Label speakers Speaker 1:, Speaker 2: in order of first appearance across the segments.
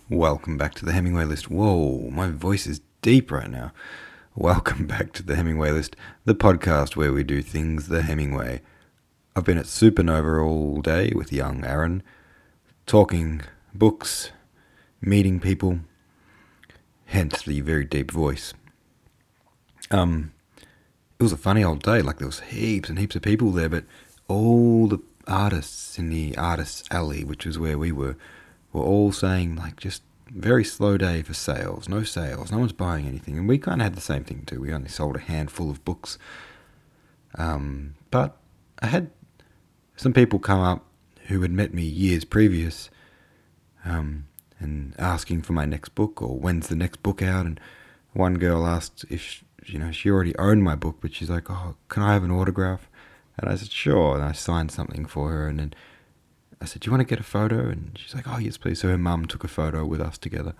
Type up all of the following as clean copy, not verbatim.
Speaker 1: Welcome back to the Hemingway List. Whoa, my voice is deep right now. Welcome back to the Hemingway List, the podcast where we do things the Hemingway. I've been at Supernova all day with young Aaron, talking books, meeting people, hence the very deep voice. It was a funny old day, like there was heaps and heaps of people there, but all the artists in the Artists Alley, which was where we were all saying like just very slow day for sales, no one's buying anything. And we kind of had the same thing too. We only sold a handful of books. But I had some people come up who had met me years previous and asking for my next book or when's the next book out. And one girl asked if, she already owned my book, but she's like, oh, can I have an autograph? And I said, sure. And I signed something for her. And then I said, do you want to get a photo? And she's like, oh, yes, please. So her mum took a photo with us together.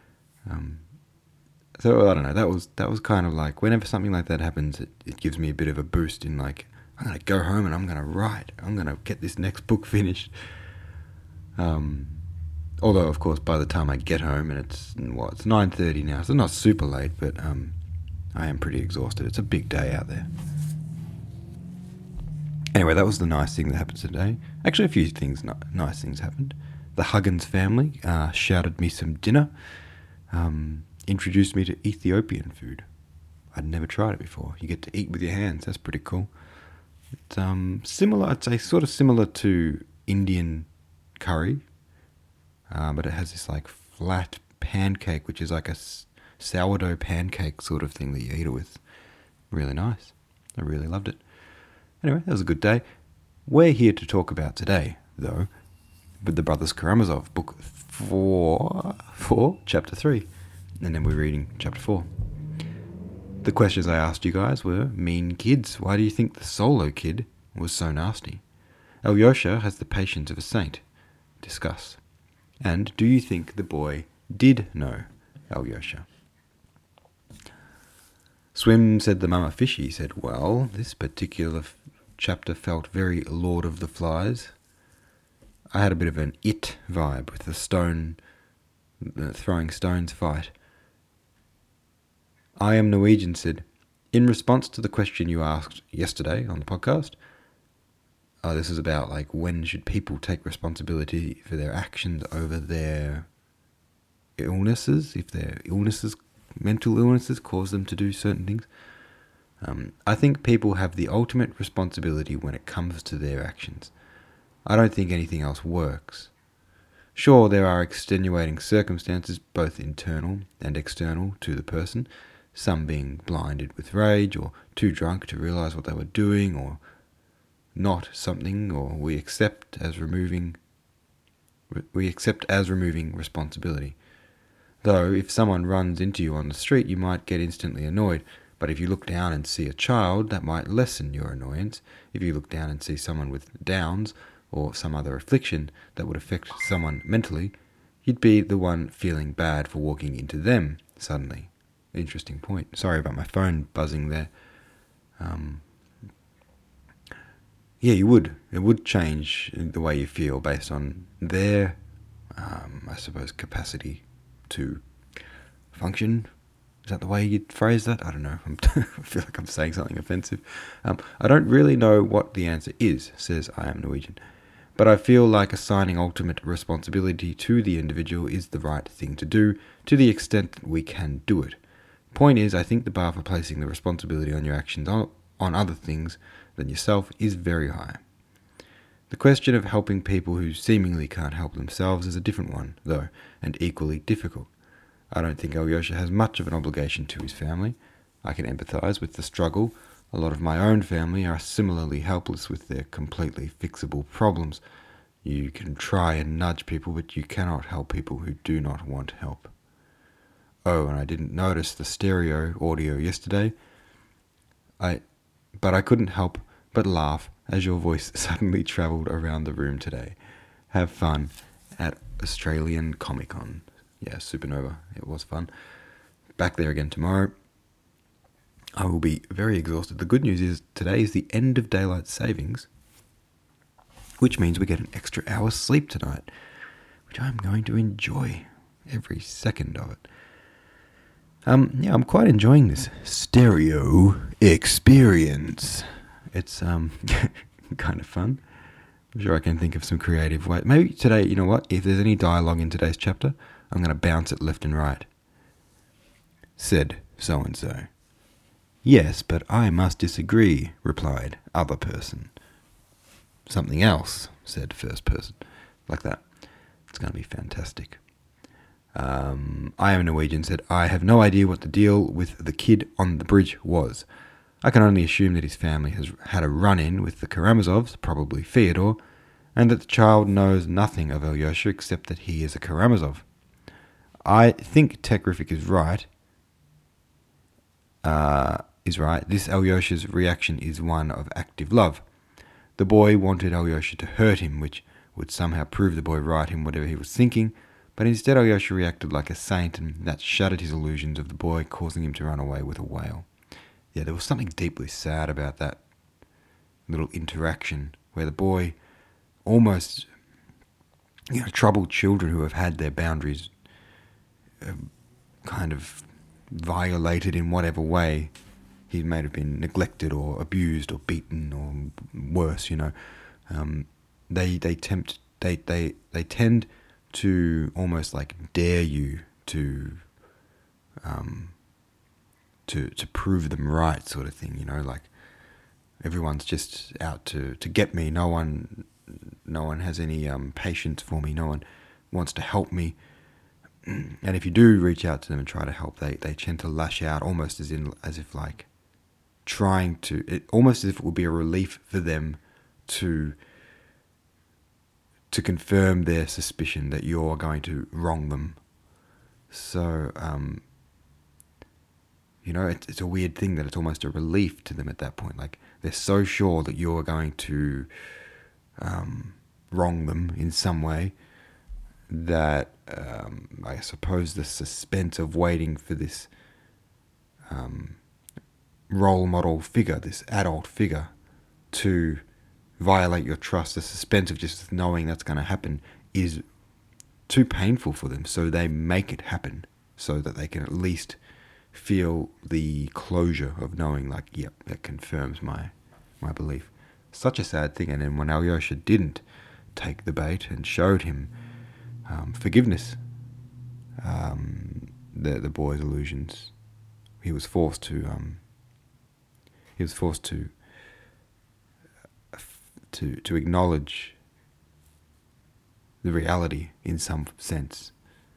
Speaker 1: So I don't know. That was kind of like, whenever something like that happens, it gives me a bit of a boost in like, I'm going to go home and I'm going to write. I'm going to get this next book finished. Although, of course, by the time I get home, and it's 9:30 now, so not super late, but I am pretty exhausted. It's a big day out there. Anyway, that was the nice thing that happened today. Actually, a few nice things happened. The Huggins family shouted me some dinner, introduced me to Ethiopian food. I'd never tried it before. You get to eat with your hands. That's pretty cool. It's similar, I'd say, sort of similar to Indian curry, but it has this like flat pancake, which is like a sourdough pancake sort of thing that you eat it with. Really nice. I really loved it. Anyway, that was a good day. We're here to talk about today, though, with the Brothers Karamazov, book 4, chapter 3. And then we're reading chapter 4. The questions I asked you guys were, mean kids, why do you think the solo kid was so nasty? Alyosha has the patience of a saint. Discuss. And do you think the boy did know Alyosha? Swim said the mama fishy said, well, this particular chapter felt very Lord of the Flies. I had a bit of an It vibe with the throwing stones fight. I Am Norwegian said, in response to the question you asked yesterday on the podcast, this is about like when should people take responsibility for their actions over their illnesses, if their mental illnesses cause them to do certain things. I think people have the ultimate responsibility when it comes to their actions. I don't think anything else works. Sure, there are extenuating circumstances, both internal and external to the person, some being blinded with rage or too drunk to realize what they were doing or not something, or we accept as removing responsibility. Though, if someone runs into you on the street, you might get instantly annoyed. But if you look down and see a child, that might lessen your annoyance. If you look down and see someone with Downs or some other affliction that would affect someone mentally, you'd be the one feeling bad for walking into them suddenly. Interesting point. Sorry about my phone buzzing there. Yeah, you would. It would change the way you feel based on their, I suppose, capacity to function. Is that the way you'd phrase that? I don't know. I feel like I'm saying something offensive. I don't really know what the answer is, says I Am Norwegian. But I feel like assigning ultimate responsibility to the individual is the right thing to do, to the extent that we can do it. Point is, I think the bar for placing the responsibility on your actions on other things than yourself is very high. The question of helping people who seemingly can't help themselves is a different one, though, and equally difficult. I don't think Alyosha has much of an obligation to his family. I can empathise with the struggle. A lot of my own family are similarly helpless with their completely fixable problems. You can try and nudge people, but you cannot help people who do not want help. Oh, and I didn't notice the stereo audio yesterday. But I couldn't help but laugh as your voice suddenly travelled around the room today. Have fun at Australian Comic Con. Yeah, Supernova. It was fun. Back there again tomorrow. I will be very exhausted. The good news is today is the end of daylight savings, which means we get an extra hour's sleep tonight, which I'm going to enjoy. every second of it. Yeah, I'm quite enjoying this stereo experience. It's kind of fun. I'm sure I can think of some creative ways. Maybe today, you know what? If there's any dialogue in today's chapter, I'm going to bounce it left and right. Said so-and-so. Yes, but I must disagree, replied other person. Something else, said first person. Like that. It's going to be fantastic. I am Norwegian, said, I have no idea what the deal with the kid on the bridge was. I can only assume that his family has had a run-in with the Karamazovs, probably Fyodor, and that the child knows nothing of Alyosha except that he is a Karamazov. I think Tekrific is right. This Alyosha's reaction is one of active love. The boy wanted Alyosha to hurt him, which would somehow prove the boy right in whatever he was thinking, but instead Alyosha reacted like a saint, and that shattered his illusions of the boy, causing him to run away with a whale. Yeah, there was something deeply sad about that little interaction where the boy almost, troubled children who have had their boundaries kind of violated in whatever way. He may have been neglected or abused or beaten or worse, They tend to almost like dare you to prove them right, sort of thing, like everyone's just out to get me. No one has any patience for me. No one wants to help me. And if you do reach out to them and try to help, they tend to lash out, almost as if it would be a relief for them to confirm their suspicion that you're going to wrong them. So, it's a weird thing that it's almost a relief to them at that point. Like, they're so sure that you're going to wrong them in some way that I suppose the suspense of waiting for this role model figure, this adult figure, to violate your trust, the suspense of just knowing that's going to happen is too painful for them, so they make it happen so that they can at least feel the closure of knowing, like, yep, that confirms my belief. Such a sad thing. And then when Alyosha didn't take the bait and showed him forgiveness, the boy's illusions, he was forced to acknowledge the reality in some sense.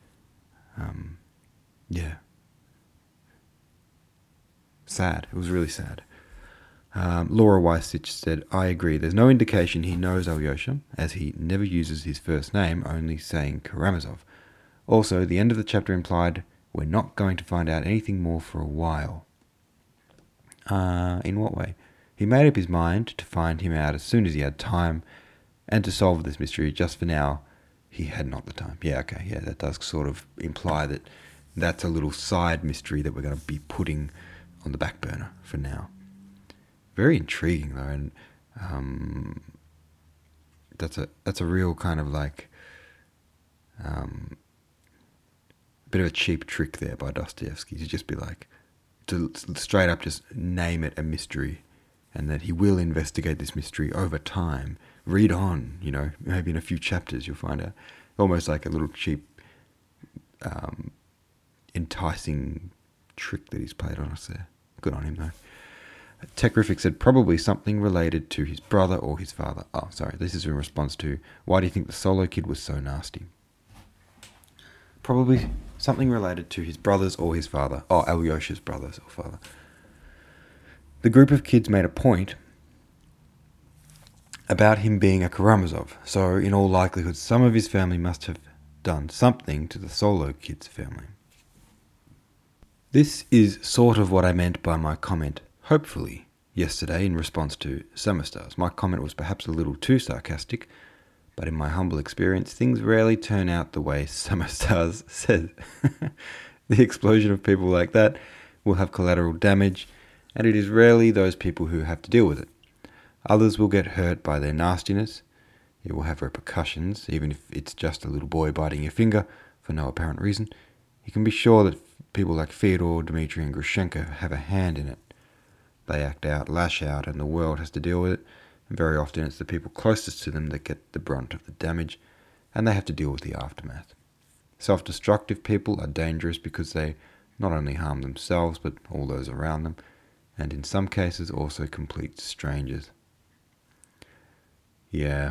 Speaker 1: Sad. It was really sad. Laura Weissich said, I agree. There's no indication he knows Alyosha, as he never uses his first name, only saying Karamazov. Also, the end of the chapter implied we're not going to find out anything more for a while. In what way? He made up his mind to find him out as soon as he had time, and to solve this mystery. Just for now, he had not the time. Yeah, okay, yeah, that does sort of imply that that's a little side mystery that we're going to be putting on the back burner for now. Very intriguing, though, and that's a real kind of like bit of a cheap trick there by Dostoevsky, to just be like, to straight up just name it a mystery, and that he will investigate this mystery over time. Read on, maybe in a few chapters you'll find out. Almost like a little cheap, enticing trick that he's played on us there. Good on him, though. Tekrific said, probably something related to his brother or his father. Oh, sorry, this is in response to, why do you think the solo kid was so nasty? Probably something related to his brothers or his father. Oh, Alyosha's brothers or father. The group of kids made a point about him being a Karamazov, so in all likelihood some of his family must have done something to the solo kid's family. This is sort of what I meant by my comment, hopefully, yesterday in response to Summerstars. My comment was perhaps a little too sarcastic, but in my humble experience, things rarely turn out the way Summerstars says. The explosion of people like that will have collateral damage, and it is rarely those people who have to deal with it. Others will get hurt by their nastiness. It will have repercussions, even if it's just a little boy biting your finger for no apparent reason, you can be sure that people like Fyodor, Dmitry and Grushenko have a hand in it. They act out, lash out, and the world has to deal with it. And very often it's the people closest to them that get the brunt of the damage, and they have to deal with the aftermath. Self-destructive people are dangerous because they not only harm themselves, but all those around them, and in some cases also complete strangers. Yeah.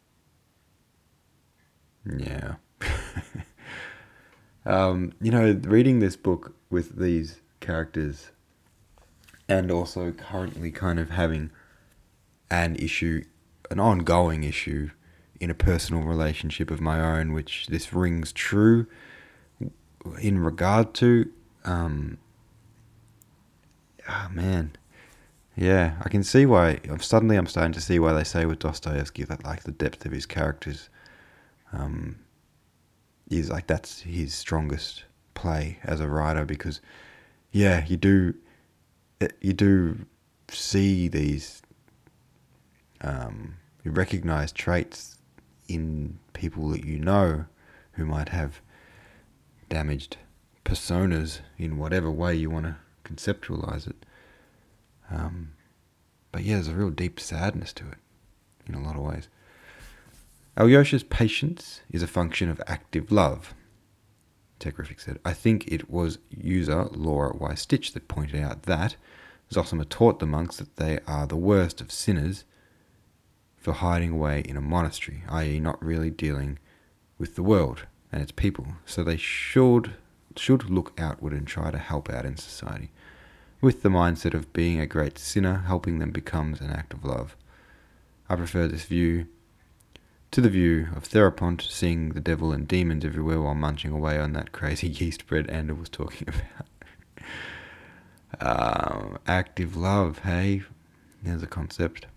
Speaker 1: Reading this book with these characters and also currently kind of having an ongoing issue in a personal relationship of my own, which this rings true in regard to, yeah, I can see why. I'm starting to see why they say with Dostoevsky that like the depth of his characters is like that's his strongest play as a writer, because you do see these you recognize traits in people that you know who might have damaged personas in whatever way you want to conceptualize it. But there's a real deep sadness to it in a lot of ways. Alyosha's patience is a function of active love, Tekrific said. I think it was user Laura Y. Stitch that pointed out that Zosima taught the monks that they are the worst of sinners for hiding away in a monastery, i.e. not really dealing with the world and its people, so they should look outward and try to help out in society. With the mindset of being a great sinner, helping them becomes an act of love. I prefer this view to the view of Therapont seeing the devil and demons everywhere while munching away on that crazy yeast bread Ander was talking about. Active love, hey? There's a concept.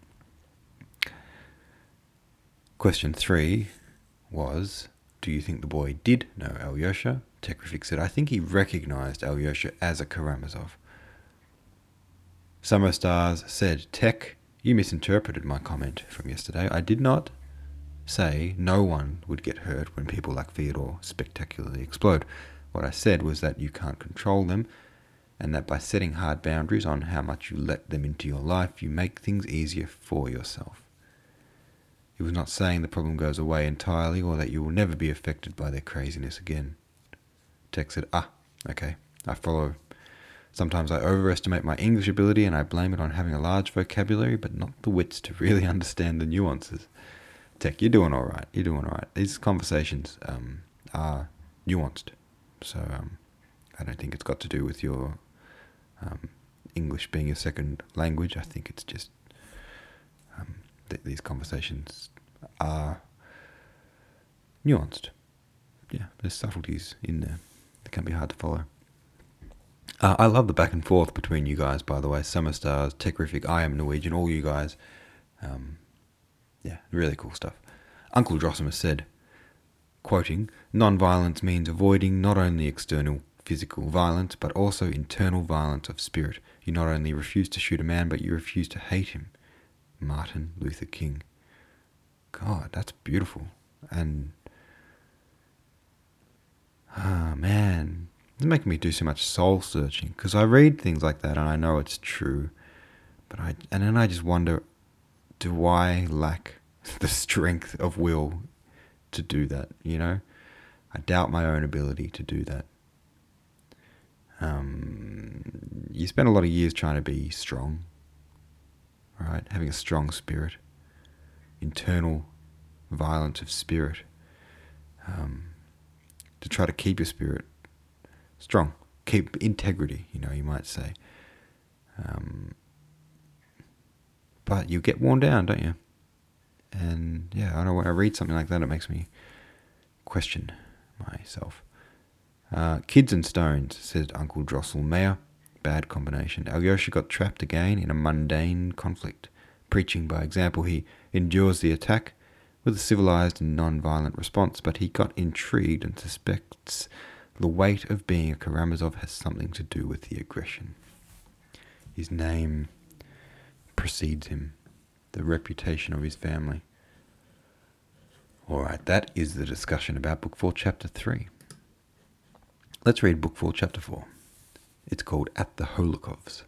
Speaker 1: Question 3 was, do you think the boy did know Alyosha? Tekrific said, I think he recognised Alyosha as a Karamazov. Summer Stars said, Tek, you misinterpreted my comment from yesterday. I did not say no one would get hurt when people like Fyodor spectacularly explode. What I said was that you can't control them, and that by setting hard boundaries on how much you let them into your life, you make things easier for yourself. He was not saying the problem goes away entirely or that you will never be affected by their craziness again. Tek said, okay, I follow. Sometimes I overestimate my English ability and I blame it on having a large vocabulary, but not the wits to really understand the nuances. Tek, you're doing all right. These conversations are nuanced. So I don't think it's got to do with your English being your second language. I think it's just these conversations are nuanced. Yeah, there's subtleties in there that can be hard to follow. I love the back and forth between you guys, by the way. Summer Stars, Tekrific, I Am Norwegian, all you guys. Really cool stuff. Uncle Drossimus said, quoting, non-violence means avoiding not only external physical violence, but also internal violence of spirit. You not only refuse to shoot a man, but you refuse to hate him. Martin Luther King. God, that's beautiful. And, man, it's making me do so much soul searching, because I read things like that and I know it's true, but then I just wonder, do I lack the strength of will to do that, you know? I doubt my own ability to do that. You spend a lot of years trying to be strong, right? Having a strong spirit, internal violence of spirit, to try to keep your spirit strong, keep integrity, you might say. But you get worn down, don't you? And I don't know, when I read something like that, it makes me question myself. Kids and Stones, said Uncle Drosselmeyer. Bad combination. Alyosha got trapped again in a mundane conflict. Preaching by example, he endures the attack with a civilized and non-violent response, but he got intrigued and suspects the weight of being a Karamazov has something to do with the aggression. His name precedes him, the reputation of his family. Alright, that is the discussion about Book 4, Chapter 3. Let's read Book 4, Chapter 4. It's called At the Holokovs.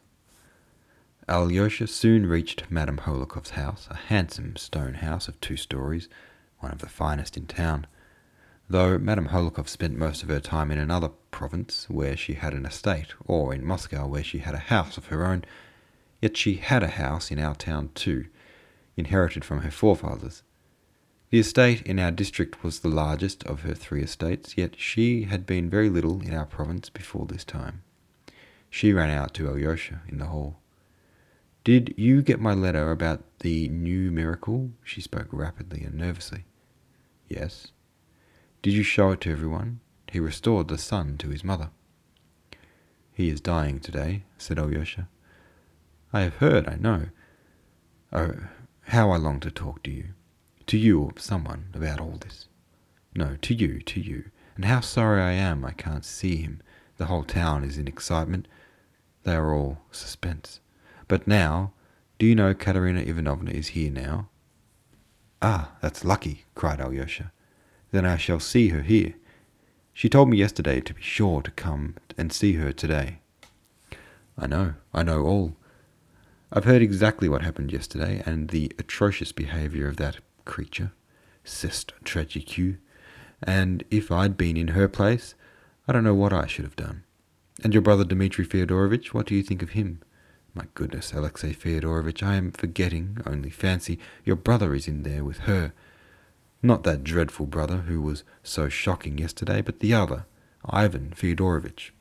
Speaker 1: Alyosha soon reached Madame Holokov's house, a handsome stone house of 2 stories, one of the finest in town. Though Madame Holikov spent most of her time in another province where she had an estate, or in Moscow where she had a house of her own, yet she had a house in our town too, inherited from her forefathers. The estate in our district was the largest of her 3 estates, yet she had been very little in our province before this time. She ran out to Alyosha in the hall. "Did you get my letter about the new miracle?" She spoke rapidly and nervously. "Yes." "Did you show it to everyone? He restored the son to his mother." "He is dying today," said Alyosha. "I have heard, I know. Oh, how I long to talk to you. To you or someone about all this. No, to you. And how sorry I am I can't see him. The whole town is in excitement. They are all suspense. But now, do you know Katerina Ivanovna is here now?" "Ah, that's lucky," cried Alyosha. "Then I shall see her here. She told me yesterday to be sure to come and see her today." I know all. I've heard exactly what happened yesterday, and the atrocious behaviour of that creature, c'est tragique, and if I'd been in her place, I don't know what I should have done. And your brother Dmitri Fyodorovitch, what do you think of him? My goodness, Alexey Fyodorovitch, I am forgetting, only fancy, your brother is in there with her. Not that dreadful brother who was so shocking yesterday, but the other, Ivan Fyodorovitch.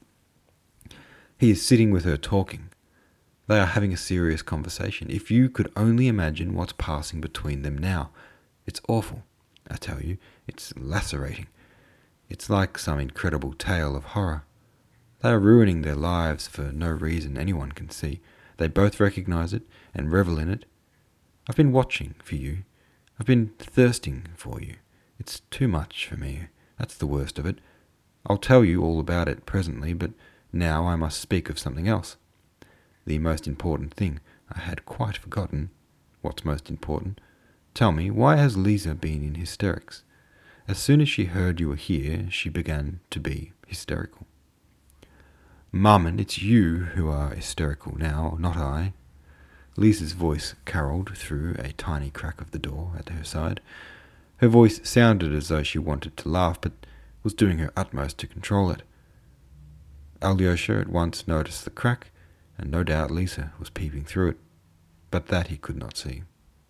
Speaker 1: He is sitting with her talking. They are having a serious conversation. If you could only imagine what's passing between them now. It's awful, I tell you. It's lacerating. It's like some incredible tale of horror. They are ruining their lives for no reason anyone can see. They both recognize it and revel in it. I've been watching for you. I've been thirsting for you. It's too much for me. That's the worst of it. I'll tell you all about it presently, but now I must speak of something else. The most important thing. I had quite forgotten. What's most important? Tell me, why has Lisa been in hysterics? As soon as she heard you were here, she began to be hysterical. Maman, it's you who are hysterical now, not I. Lisa's voice caroled through a tiny crack of the door at her side. Her voice sounded as though she wanted to laugh, but was doing her utmost to control it. Alyosha at once noticed the crack, and no doubt Lisa was peeping through it, but that he could not see.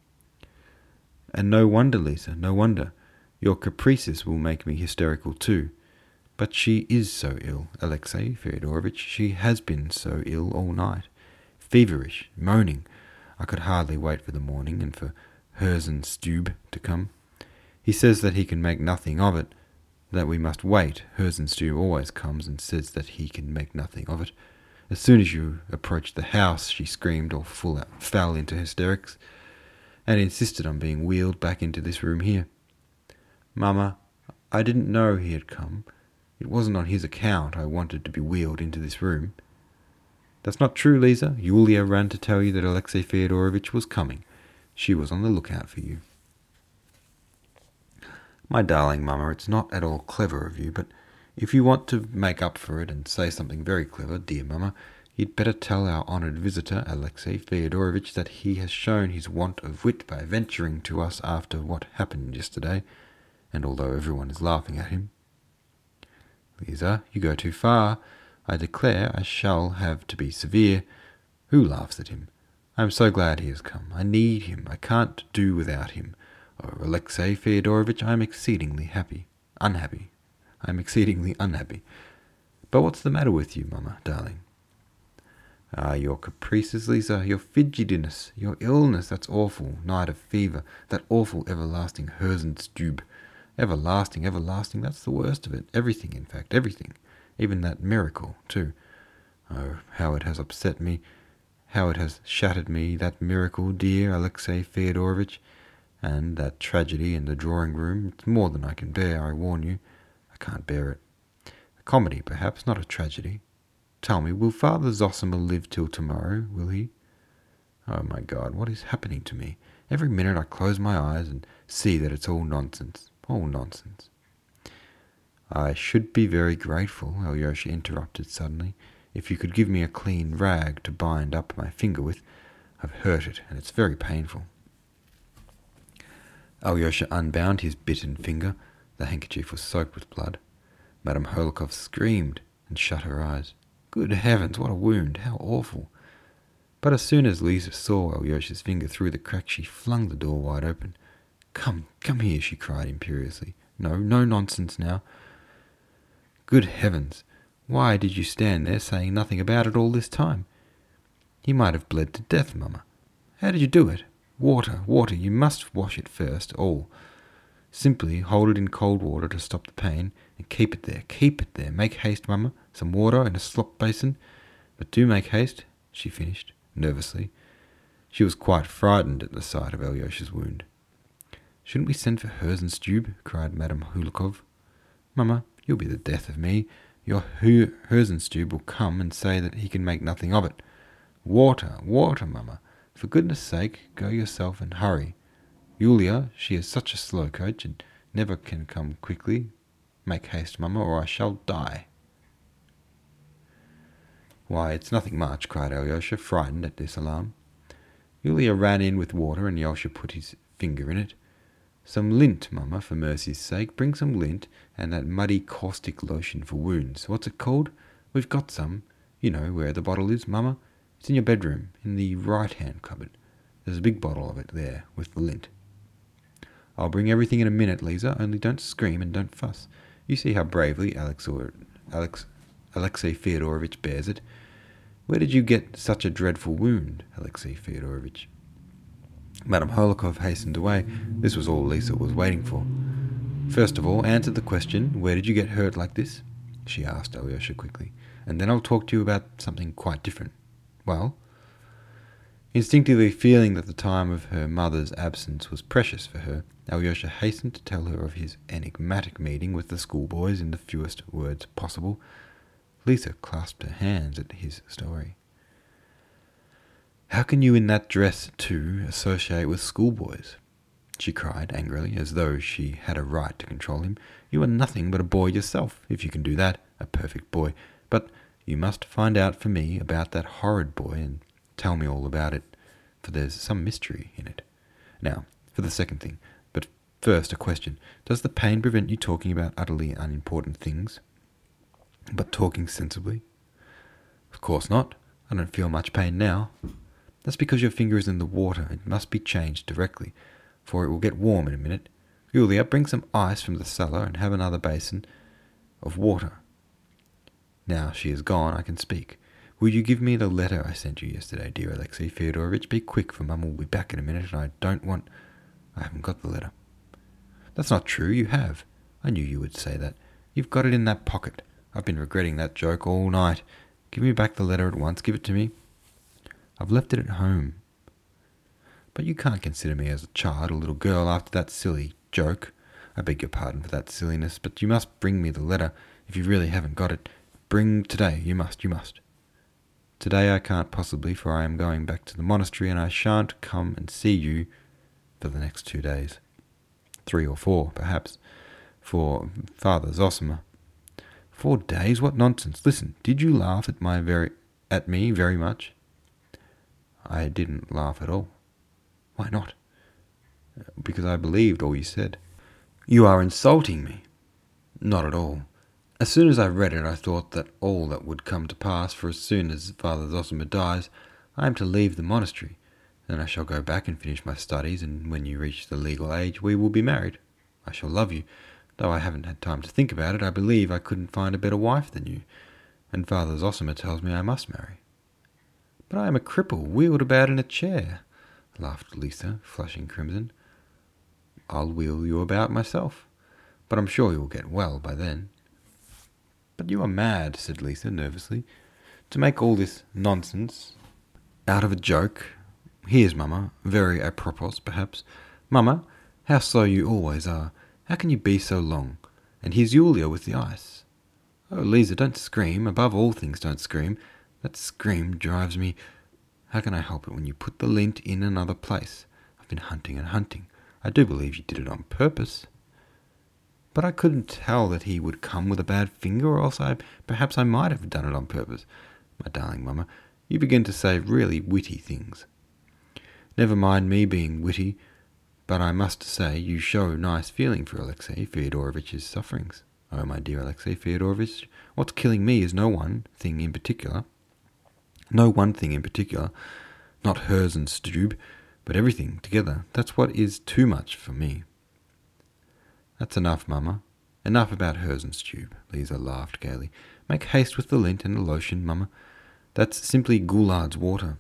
Speaker 1: "And no wonder, Lisa, no wonder. Your caprices will make me hysterical too. But she is so ill, Alexey Fyodorovitch. She has been so ill all night. Feverish, moaning. I could hardly wait for the morning and for Herzenstube to come. He says that he can make nothing of it, that we must wait. Herzenstube always comes and says that he can make nothing of it. As soon as you approached the house, she screamed or fell into hysterics, and insisted on being wheeled back into this room here. Mamma, I didn't know he had come. It wasn't on his account I wanted to be wheeled into this room." "That's not true, Lisa. Yulia ran to tell you that Alexey Fyodorovitch was coming. She was on the lookout for you." "My darling mamma, it's not at all clever of you, but if you want to make up for it and say something very clever, dear mamma, you'd better tell our honoured visitor, Alexey Fyodorovitch, that he has shown his want of wit by venturing to us after what happened yesterday, and although everyone is laughing at him." "Lisa, you go too far. I declare I shall have to be severe. Who laughs at him? I am so glad he has come. I need him. I can't do without him. Oh, Alexey Fyodorovitch, I am exceedingly unhappy. I am exceedingly unhappy. But what's the matter with you, mamma, darling?" "Ah, your caprices, Lisa, your fidgetiness, your illness, that's awful night of fever, that awful everlasting Herzenstube. Everlasting, that's the worst of it. Everything, in fact, everything. Even that miracle, too. Oh, how it has upset me, how it has shattered me, that miracle, dear Alexey Fyodorovitch. And that tragedy in the drawing-room, it's more than I can bear, I warn you. I can't bear it. A comedy, perhaps, not a tragedy. Tell me, will Father Zosima live till tomorrow, will he? Oh, my God, what is happening to me? Every minute I close my eyes and see that it's all nonsense. All nonsense. I should be very grateful, Alyosha interrupted suddenly, if you could give me a clean rag to bind up my finger with. I've hurt it, and it's very painful. Alyosha unbound his bitten finger. The handkerchief was soaked with blood. Madame Holikov screamed and shut her eyes. Good heavens, what a wound! How awful! But as soon as Lisa saw Alyosha's finger through the crack, she flung the door wide open. Come here, she cried imperiously. No nonsense now. Good heavens, why did you stand there saying nothing about it all this time? He might have bled to death, Mamma. How did you do it? Water, you must wash it first, all. Simply hold it in cold water to stop the pain, and keep it there. Make haste, Mamma. Some water in a slop basin. But do make haste, she finished, nervously. She was quite frightened at the sight of Alyosha's wound. Shouldn't we send for Herzenstube? Cried Madame Holikov. Mamma, you'll be the death of me. Your Herzenstube will come and say that he can make nothing of it. Water, Mamma. For goodness sake, go yourself and hurry. Yulia, she is such a slow coach and never can come quickly. Make haste, Mamma, or I shall die. Why, it's nothing much, cried Alyosha, frightened at this alarm. Yulia ran in with water, and Yasha put his finger in it. Some lint, Mamma, for mercy's sake. Bring some lint, and that muddy caustic lotion for wounds. What's it called? We've got some. You know where the bottle is, Mamma. It's in your bedroom, in the right-hand cupboard. There's a big bottle of it there, with the lint. I'll bring everything in a minute, Lisa, only don't scream and don't fuss. You see how bravely Alexey Fyodorovitch bears it. Where did you get such a dreadful wound, Alexey Fyodorovitch? Madame Holikov hastened away. This was all Lisa was waiting for. First of all, answer the question, where did you get hurt like this? She asked Alyosha quickly. And then I'll talk to you about something quite different. Well? Instinctively feeling that the time of her mother's absence was precious for her, Alyosha hastened to tell her of his enigmatic meeting with the schoolboys in the fewest words possible. Lisa clasped her hands at his story. How can you in that dress, too, associate with schoolboys? She cried angrily, as though she had a right to control him. You are nothing but a boy yourself, if you can do that, a perfect boy. But you must find out for me about that horrid boy and tell me all about it, for there's some mystery in it. Now, for the second thing, but first a question. Does the pain prevent you talking about utterly unimportant things, but talking sensibly? Of course not. I don't feel much pain now. That's because your finger is in the water. It must be changed directly, for it will get warm in a minute. Yulia, bring some ice from the cellar and have another basin of water. Now she is gone, I can speak. Will you give me the letter I sent you yesterday, dear Alexey Fyodorovitch? Be quick, for Mum will be back in a minute, and I haven't got the letter. That's not true, you have. I knew you would say that. You've got it in that pocket. I've been regretting that joke all night. Give me back the letter at once. Give it to me. I've left it at home. But you can't consider me as a child, a little girl, after that silly joke. I beg your pardon for that silliness, but you must bring me the letter if you really haven't got it. Bring today. You must. Today I can't possibly, for I am going back to the monastery, and I shan't come and see you for the next 2 days. 3 or 4, perhaps, for Father Zosima. 4 days? What nonsense! Listen, did you laugh at me very much? I didn't laugh at all. Why not? Because I believed all you said. You are insulting me. Not at all. As soon as I read it, I thought that all that would come to pass, for as soon as Father Zosima dies, I am to leave the monastery. Then I shall go back and finish my studies, and when you reach the legal age, we will be married. I shall love you. Though I haven't had time to think about it, I believe I couldn't find a better wife than you, and Father Zosima tells me I must marry. But I am a cripple, wheeled about in a chair, laughed Lisa, flushing crimson. I'll wheel you about myself, but I'm sure you'll get well by then. But you are mad, said Lisa nervously, to make all this nonsense out of a joke. Here's Mamma, very apropos, perhaps. Mamma, how slow you always are. How can you be so long? And here's Yulia with the ice. Oh, Lisa, don't scream. Above all things, don't scream. That scream drives me. How can I help it when you put the lint in another place? I've been hunting and hunting. I do believe you did it on purpose. But I couldn't tell that he would come with a bad finger, or else perhaps I might have done it on purpose. My darling mamma, you begin to say really witty things. Never mind me being witty, but I must say you show nice feeling for Alexey Fyodorovitch's sufferings. Oh, my dear Alexey Fyodorovitch, what's killing me is no one thing in particular. No one thing in particular, not Herzenstube, but everything together. That's what is too much for me. That's enough, mamma. Enough about Herzenstube, Lisa laughed gaily. Make haste with the lint and the lotion, mamma. That's simply Goulard's water.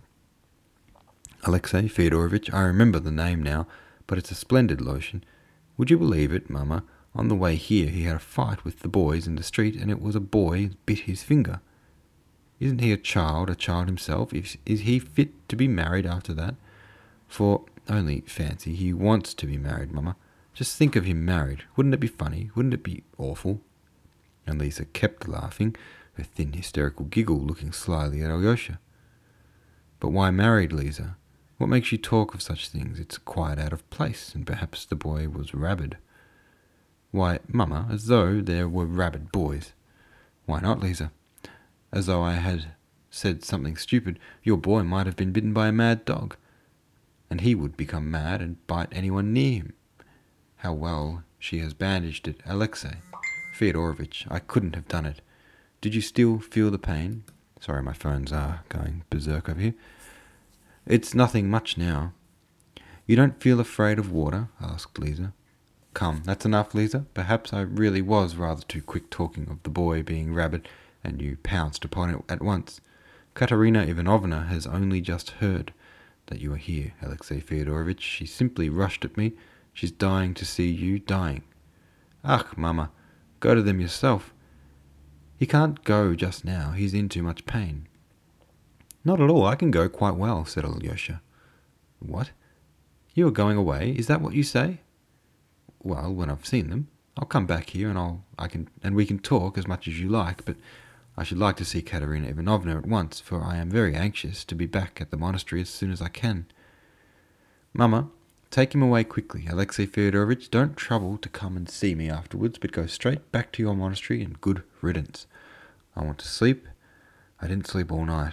Speaker 1: Alexey Fyodorovitch, I remember the name now, but it's a splendid lotion. Would you believe it, mamma? On the way here he had a fight with the boys in the street, and it was a boy who bit his finger. Isn't he a child himself? Is he fit to be married after that? For, only fancy, he wants to be married, mamma. Just think of him married. Wouldn't it be funny? Wouldn't it be awful? And Lisa kept laughing, her thin hysterical giggle looking slyly at Alyosha. But why married, Lisa? What makes you talk of such things? It's quite out of place, and perhaps the boy was rabid. Why, mamma, as though there were rabid boys. Why not, Lisa? As though I had said something stupid. Your boy might have been bitten by a mad dog, and he would become mad and bite anyone near him. How well she has bandaged it, Alexey Fyodorovitch. I couldn't have done it. Did you still feel the pain? Sorry, my phone's going berserk over here. It's nothing much now. You don't feel afraid of water? Asked Lisa. Come, that's enough, Lisa. Perhaps I really was rather too quick talking of the boy being rabid, and you pounced upon it at once. Katerina Ivanovna has only just heard that you are here, Alexey Fyodorovitch. She simply rushed at me. She's dying to see you, dying. Ach, mamma, go to them yourself. He can't go just now. He's in too much pain. Not at all. I can go quite well, said Alyosha. What? You are going away? Is that what you say? Well, when I've seen them, I'll come back here and we can talk as much as you like, but I should like to see Katerina Ivanovna at once, for I am very anxious to be back at the monastery as soon as I can. Mamma, take him away quickly. Alexey Fyodorovitch, don't trouble to come and see me afterwards, but go straight back to your monastery and good riddance. I want to sleep. I didn't sleep all night.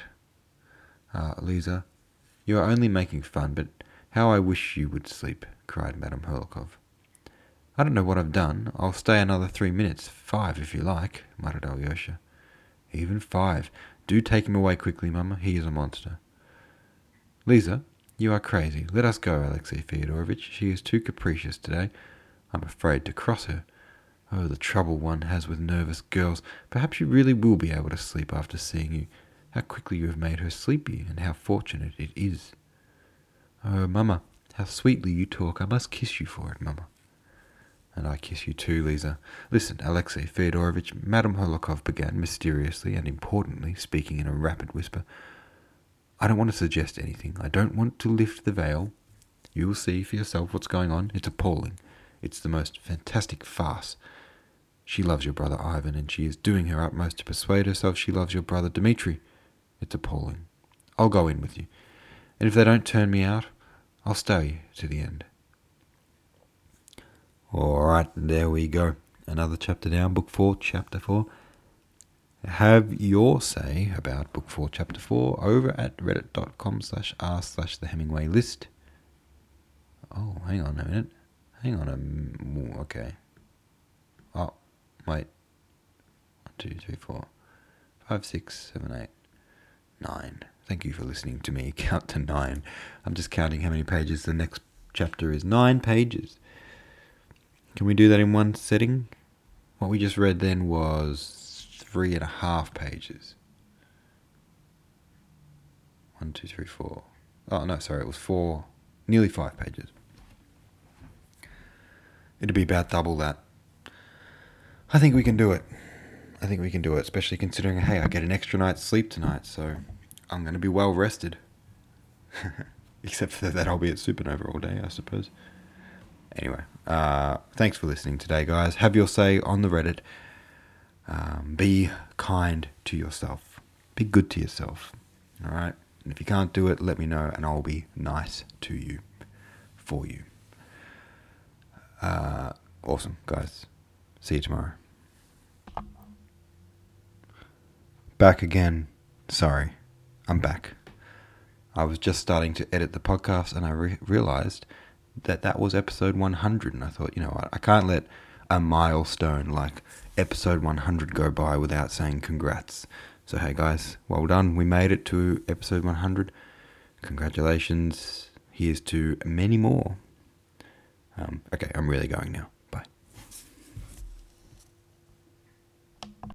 Speaker 1: Lisa, you are only making fun, but how I wish you would sleep, cried Madame Holikov. I don't know what I've done. I'll stay another 3 minutes, 5 if you like, muttered Alyosha. Even 5. Do take him away quickly, mamma. He is a monster. Lisa, you are crazy. Let us go, Alexey Fyodorovitch. She is too capricious today. I'm afraid to cross her. Oh, the trouble one has with nervous girls. Perhaps you really will be able to sleep after seeing you. How quickly you have made her sleepy, and how fortunate it is. Oh, mamma, how sweetly you talk. I must kiss you for it, mamma. And I kiss you too, Lisa. Listen, Alexey Fyodorovitch, Madame Holikov began mysteriously and importantly, speaking in a rapid whisper. I don't want to suggest anything. I don't want to lift the veil. You will see for yourself what's going on. It's appalling. It's the most fantastic farce. She loves your brother Ivan, and she is doing her utmost to persuade herself she loves your brother Dmitri. It's appalling. I'll go in with you. And if they don't turn me out, I'll stay to the end. Alright, there we go. Another chapter down, Book 4, Chapter 4. Have your say about Book 4, Chapter 4 over at reddit.com/r/thehemingwaylist. Oh, hang on a minute. Okay. Oh, wait. 1, 2, 3, 4, 5, 6, 7, 8, 9. Thank you for listening to me count to 9. I'm just counting how many pages. The next chapter is 9 pages. Can we do that in one setting? What we just read then was 3.5 pages. 1, 2, 3, 4. Oh, no, sorry, it was 4, nearly 5 pages. It'd be about double that. I think we can do it. Especially considering, hey, I get an extra night's sleep tonight, so I'm going to be well rested. Except for that I'll be at Supernova all day, I suppose. Anyway, thanks for listening today, guys. Have your say on the Reddit. Be kind to yourself. Be good to yourself. Alright? And if you can't do it, let me know and I'll be nice to you. For you. Awesome, guys. See you tomorrow. Back again. Sorry, I'm back. I was just starting to edit the podcast and I realized that was episode 100. And I thought, you know what, I can't let a milestone like episode 100 go by without saying congrats. So hey guys, well done. We made it to episode 100. Congratulations. Here's to many more. Okay, I'm really going now.